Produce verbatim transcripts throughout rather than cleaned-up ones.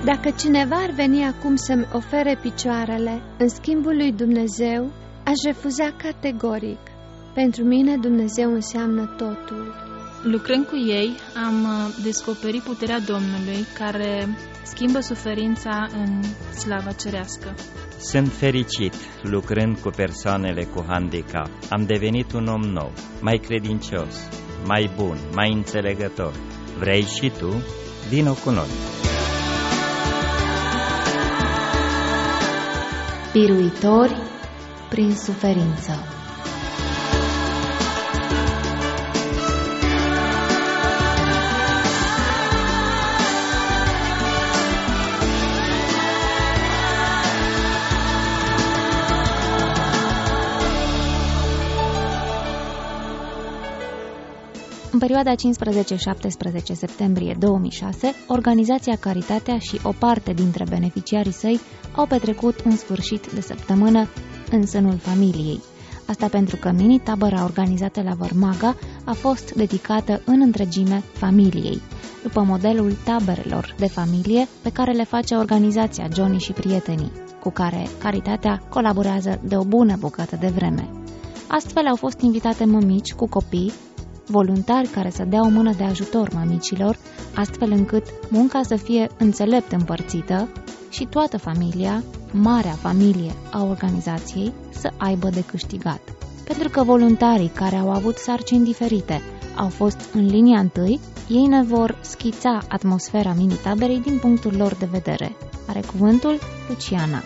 Dacă cineva ar veni acum să-mi ofere picioarele în schimbul lui Dumnezeu, aș refuza categoric. Pentru mine Dumnezeu înseamnă totul. Lucrând cu ei, am descoperit puterea Domnului care schimbă suferința în slava cerească. Sunt fericit lucrând cu persoanele cu handicap. Am devenit un om nou, mai credincios, mai bun, mai înțelegător. Vrei și tu? Vino cu noi! Biruitori prin suferință. În perioada cincisprezece șaptesprezece septembrie două mii șase, organizația Caritatea și o parte dintre beneficiarii săi au petrecut un sfârșit de săptămână în sânul familiei. Asta pentru că mini-tabăra organizată la Vărmaga a fost dedicată în întregime familiei, după modelul taberelor de familie pe care le face organizația Johnny și prietenii, cu care Caritatea colaborează de o bună bucată de vreme. Astfel au fost invitate mămici cu copii, voluntari care să dea o mână de ajutor mămicilor, astfel încât munca să fie înțelept împărțită și toată familia, marea familie a organizației, să aibă de câștigat. Pentru că voluntarii care au avut sarcini diferite au fost în linia întâi, ei ne vor schița atmosfera mini-taberei din punctul lor de vedere. Are cuvântul Luciana.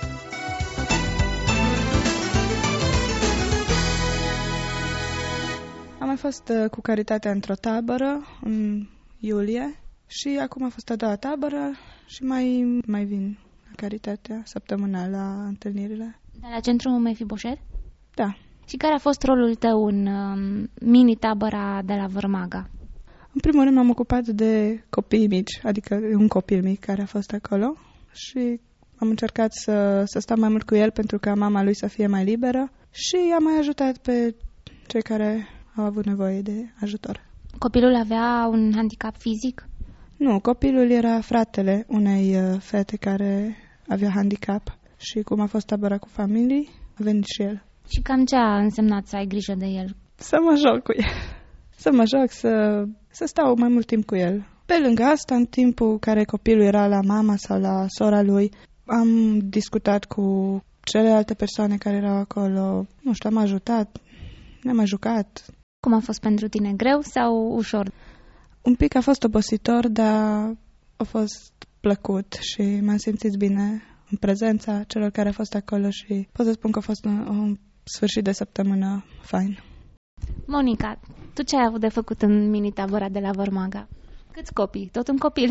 Am mai fost uh, cu Caritatea într-o tabără în iulie și acum a fost a doua tabără și mai, mai vin la Caritatea săptămânal la întâlnirile. De la centrul Mefiboset? Da. Și care a fost rolul tău în uh, mini-tabăra de la Vărmaga? În primul rând m-am ocupat de copii mici, adică un copil mic care a fost acolo și am încercat să, să stau mai mult cu el pentru ca mama lui să fie mai liberă și am mai ajutat pe cei care au avut nevoie de ajutor. Copilul avea un handicap fizic? Nu, copilul era fratele unei uh, fete care avea handicap și cum a fost tabăra cu familii, a venit și el. Și cam ce a însemnat să ai grijă de el? Să mă joc cu el. Să mă joc, să, să stau mai mult timp cu el. Pe lângă asta, în timpul care copilul era la mama sau la sora lui, am discutat cu celelalte persoane care erau acolo. Nu știu, am ajutat, ne-am mai jucat. Cum a fost pentru tine, greu sau ușor? Un pic a fost obositor, dar a fost plăcut și m-am simțit bine în prezența celor care au fost acolo și pot să spun că a fost un, un sfârșit de săptămână fain. Monica, tu ce ai avut de făcut în mini-tabăra de la Vărmaga? Câți copii? Tot un copil?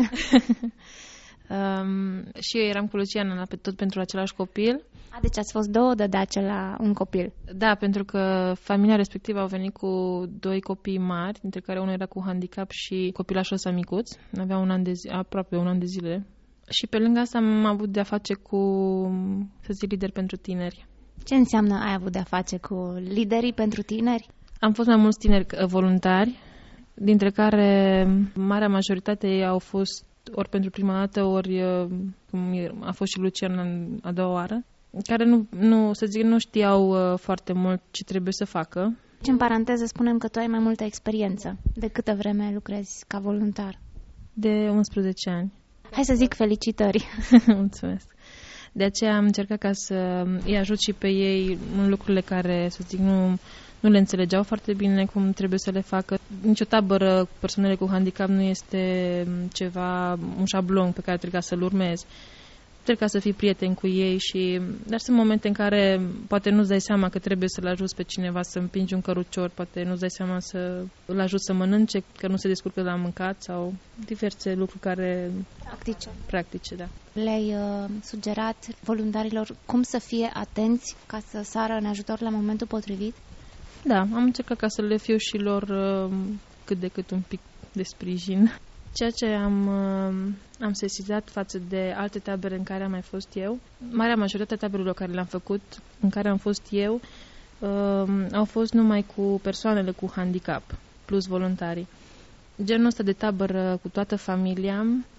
um, și eu eram cu Luciana la, tot pentru același copil. A, deci ați fost două deodace la un copil. Da, pentru că familia respectivă au venit cu doi copii mari, dintre care unul era cu handicap și copilașul ăsta micuț. Avea un an de zi, aproape un an de zile. Și pe lângă asta am avut de-a face cu, să zic, lideri pentru tineri. Ce înseamnă ai avut de-a face cu liderii pentru tineri? Am fost mai mulți tineri voluntari, dintre care marea majoritate ei au fost ori pentru prima dată, ori cum a fost și Luciana în a doua oară, care nu, nu, să zic, nu știau uh, foarte mult ce trebuie să facă. Și în paranteză spunem că tu ai mai multă experiență. De câtă vreme lucrezi ca voluntar? De unsprezece ani. Hai să zic felicitări. Mulțumesc. De aceea am încercat ca să îi ajut și pe ei în lucrurile care, să zic, nu, nu le înțelegeau foarte bine cum trebuie să le facă. Nici o tabără cu persoanele cu handicap nu este ceva, un șablon pe care trebuie să-l urmezi. Trebuie să fii prieten cu ei și... Dar sunt momente în care poate nu-ți dai seama că trebuie să-l ajuți pe cineva să împingi un cărucior, poate nu-ți dai seama să îl ajuți să mănânce, că nu se descurcă la mâncat sau diverse lucruri care... Practice. Practice, da. Le-ai uh, sugerat voluntarilor cum să fie atenți ca să sară în ajutor la momentul potrivit? Da, am încercat ca să le fiu și lor uh, cât de cât un pic de sprijin. Ceea ce am, am sesizat față de alte tabere în care am mai fost eu, marea majoritate a taberelor care le-am făcut, în care am fost eu, uh, au fost numai cu persoanele cu handicap, plus voluntarii. Genul ăsta de tabără cu toată familia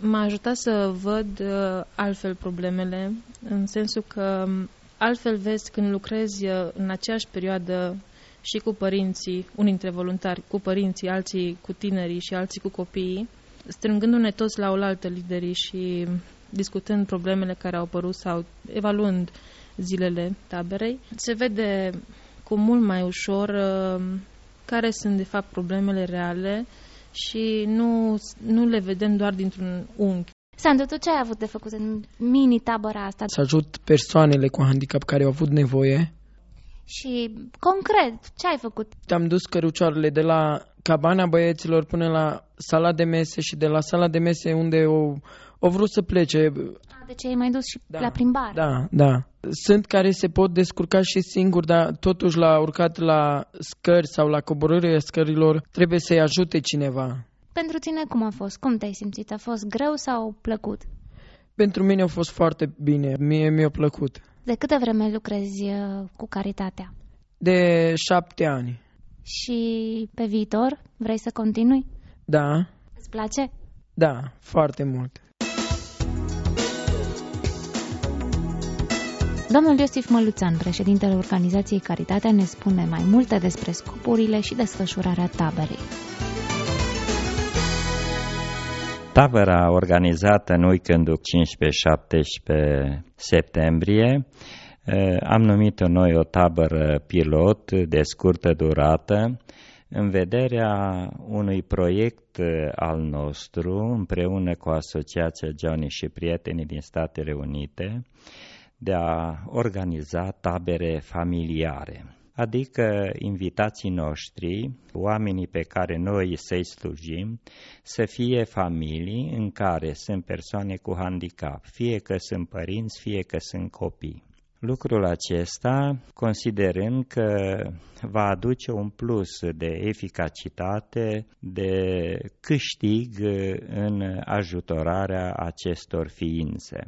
m-a ajutat să văd uh, altfel problemele, în sensul că altfel vezi când lucrezi uh, în aceeași perioadă și cu părinții, unii dintre voluntari, cu părinții, alții cu tinerii și alții cu copiii, strângându-ne toți la oaltă liderii și discutând problemele care au apărut sau evaluând zilele taberei, se vede cu mult mai ușor uh, care sunt de fapt problemele reale și nu, nu le vedem doar dintr-un unghi. Sandu, tu ce ai avut de făcut în mini-tabăra asta? Să ajut persoanele cu handicap care au avut nevoie. Și concret, ce ai făcut? Am dus cărucioarele de la cabana băieților până la sala de mese și de la sala de mese unde au, au vrut să plece. A, deci ai mai dus și da, la plimbare. Da, da. Sunt care se pot descurca și singuri, dar totuși la urcat la scări sau la coborârea scărilor trebuie să-i ajute cineva. Pentru tine cum a fost? Cum te-ai simțit? A fost greu sau plăcut? Pentru mine a fost foarte bine. Mie mi-a plăcut. De câtă vreme lucrezi cu caritatea? De șapte ani. Și pe viitor vrei să continui? Da. Îți place? Da, foarte mult. Domnul Iosif Măluțan, președintele organizației Caritatea, ne spune mai multe despre scopurile și desfășurarea taberei. Tabăra organizată în weekendul cincisprezece șaptesprezece septembrie, am numit-o noi o tabără pilot de scurtă durată, în vederea unui proiect al nostru, împreună cu Asociația Johnny și prietenii din Statele Unite, de a organiza tabere familiare. Adică invitații noștri, oamenii pe care noi să-i slujim, să fie familii în care sunt persoane cu handicap, fie că sunt părinți, fie că sunt copii. Lucrul acesta, considerând că va aduce un plus de eficacitate, de câștig în ajutorarea acestor ființe.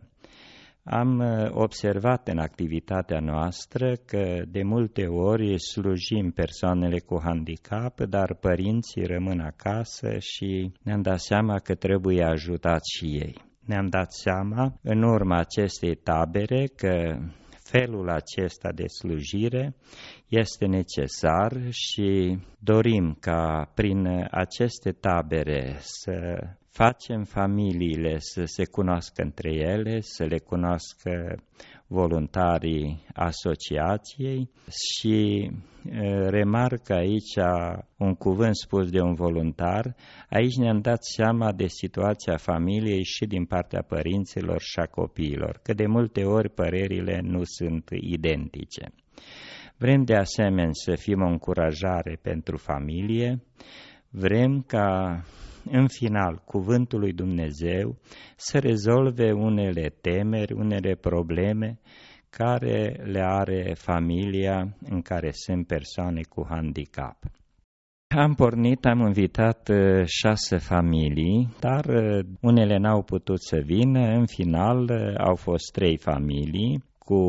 Am observat în activitatea noastră că de multe ori slujim persoanele cu handicap, dar părinții rămân acasă și ne-am dat seama că trebuie ajutați și ei. Ne-am dat seama în urma acestei tabere că felul acesta de slujire este necesar și dorim ca prin aceste tabere să facem familiile să se cunoască între ele, să le cunoască voluntarii asociației și remarc aici un cuvânt spus de un voluntar. Aici ne-am dat seama de situația familiei și din partea părinților și a copiilor, că de multe ori părerile nu sunt identice. Vrem de asemenea să fim o încurajare pentru familie, vrem ca în final cuvântul lui Dumnezeu să rezolve unele temeri, unele probleme care le are familia în care sunt persoane cu handicap. Am pornit, am invitat șase familii, dar unele n-au putut să vină. În final au fost trei familii cu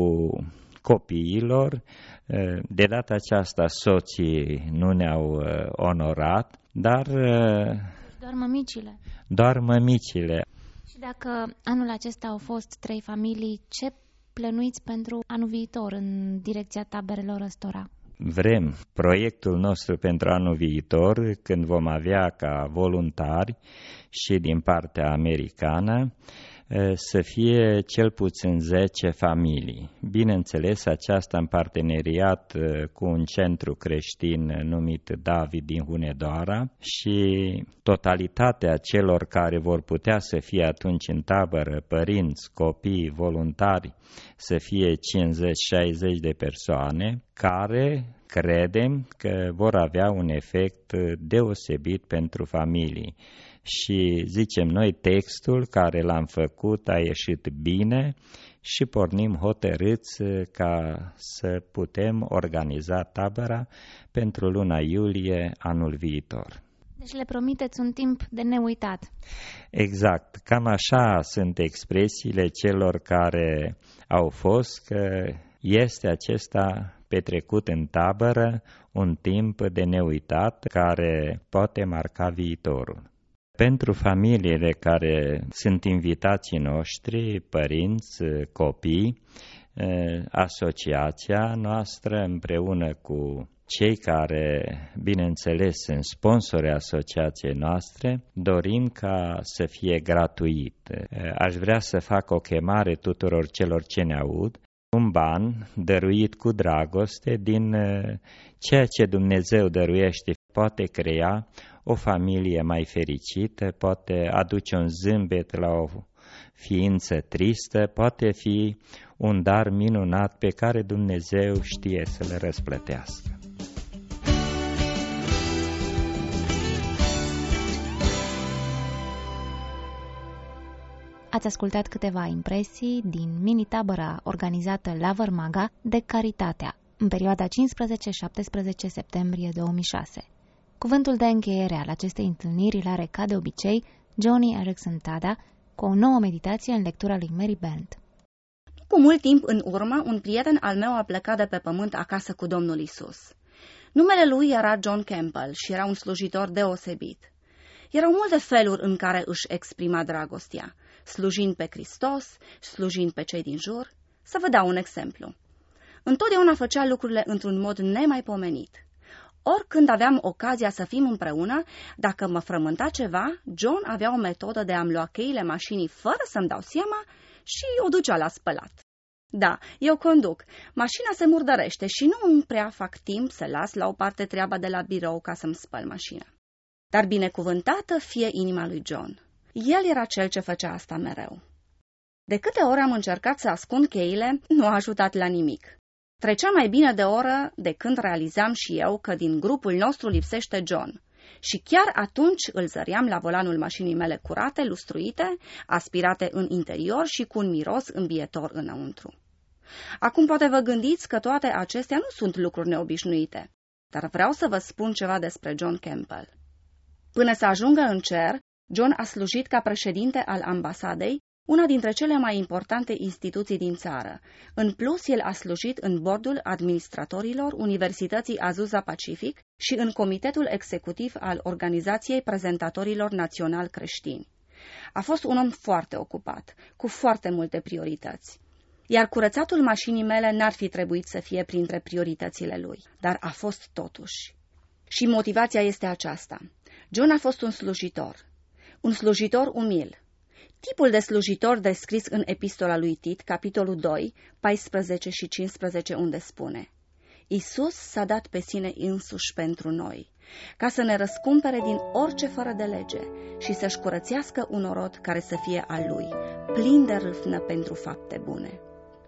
copiilor. De data aceasta soții nu ne-au onorat, dar doar mămicile. Doar mămicile. Și dacă anul acesta au fost trei familii, ce plănuiți pentru anul viitor în direcția taberelor ăstora? Vrem proiectul nostru pentru anul viitor, când vom avea ca voluntari și din partea americană, să fie cel puțin zece familii. Bineînțeles, aceasta în parteneriat cu un centru creștin numit David din Hunedoara și totalitatea celor care vor putea să fie atunci în tabără, părinți, copii, voluntari, să fie cincizeci șaizeci de persoane care credem că vor avea un efect deosebit pentru familii. Și zicem noi, textul care l-am făcut a ieșit bine și pornim hotărâți ca să putem organiza tabăra pentru luna iulie anul viitor. Deci le promiteți un timp de neuitat. Exact, cam așa sunt expresiile celor care au fost, că este acesta petrecut în tabără un timp de neuitat care poate marca viitorul. Pentru familiile care sunt invitații noștri, părinți, copii, asociația noastră împreună cu cei care, bineînțeles, sunt sponsori asociației noastre, dorim ca să fie gratuit. Aș vrea să fac o chemare tuturor celor ce ne aud, un ban dăruit cu dragoste din ceea ce Dumnezeu dăruiește poate crea o familie mai fericită, poate aduce un zâmbet la o ființă tristă, poate fi un dar minunat pe care Dumnezeu știe să le răsplătească. Ați ascultat câteva impresii din mini-tabăra organizată la Vărmaga de Caritatea, în perioada cincisprezece șaptesprezece septembrie două mii șase. Cuvântul de încheiere al acestei întâlniri îl are, ca de obicei, Joni Eareckson Tada, cu o nouă meditație în lectura lui Mary Bent. Cu mult timp în urmă, un prieten al meu a plecat de pe pământ acasă cu Domnul Isus. Numele lui era John Campbell și era un slujitor deosebit. Erau multe feluri în care își exprima dragostea, slujind pe Hristos, slujind pe cei din jur. Să vă dau un exemplu. Întotdeauna făcea lucrurile într-un mod nemaipomenit. Oricând aveam ocazia să fim împreună, dacă mă frământa ceva, John avea o metodă de a-mi lua cheile mașinii fără să-mi dau seama și o ducea la spălat. Da, eu conduc. Mașina se murdărește și nu îmi prea fac timp să las la o parte treaba de la birou ca să-mi spăl mașina. Dar binecuvântată fie inima lui John. El era cel ce făcea asta mereu. De câte ori am încercat să ascund cheile, nu a ajutat la nimic. Trecea mai bine de o oră de când realizam și eu că din grupul nostru lipsește John. Și chiar atunci îl zăream la volanul mașinii mele curate, lustruite, aspirate în interior și cu un miros îmbietor înăuntru. Acum poate vă gândiți că toate acestea nu sunt lucruri neobișnuite, dar vreau să vă spun ceva despre John Campbell. Până să ajungă în cer, John a slujit ca președinte al ambasadei, una dintre cele mai importante instituții din țară. În plus, el a slujit în bordul administratorilor Universității Azusa Pacific și în comitetul executiv al Organizației Prezentatorilor Național Creștini. A fost un om foarte ocupat, cu foarte multe priorități. Iar curățatul mașinii mele n-ar fi trebuit să fie printre prioritățile lui, dar a fost totuși. Și motivația este aceasta. John a fost un slujitor, un slujitor umil. Tipul de slujitor descris în epistola lui Tit, capitolul doi, paisprezece și cincisprezece, unde spune: Isus s-a dat pe sine însuși pentru noi, ca să ne răscumpere din orice fără de lege și să-și curățească un orod care să fie al lui, plin de râvnă pentru fapte bune.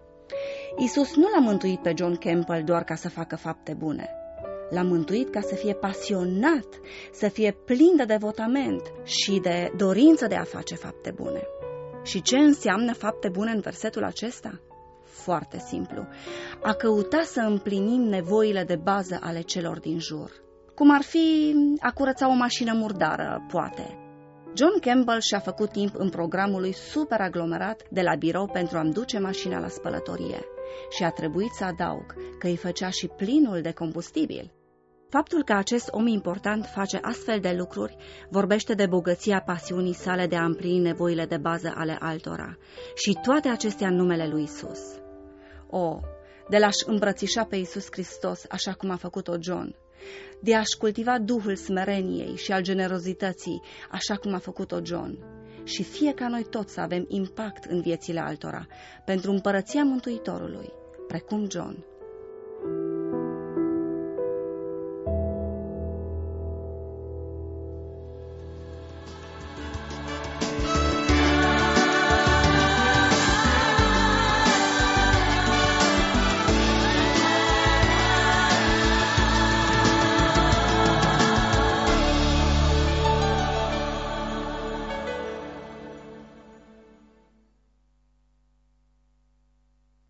Isus nu l-a mântuit pe John Campbell doar ca să facă fapte bune. L-a mântuit ca să fie pasionat, să fie plin de devotament și de dorință de a face fapte bune. Și ce înseamnă fapte bune în versetul acesta? Foarte simplu. A căuta să împlinim nevoile de bază ale celor din jur. Cum ar fi a curăța o mașină murdară, poate. John Campbell și-a făcut timp în programul lui super aglomerat de la birou pentru a-mi duce mașina la spălătorie. Și a trebuit să adaug că îi făcea și plinul de combustibil. Faptul că acest om important face astfel de lucruri vorbește de bogăția pasiunii sale de a împlini nevoile de bază ale altora și toate acestea în numele lui Isus. O, de l-aș îmbrățișa pe Isus Hristos așa cum a făcut-o John, de a-și cultiva duhul smereniei și al generozității așa cum a făcut-o John și fie ca noi toți să avem impact în viețile altora pentru împărăția Mântuitorului, precum John.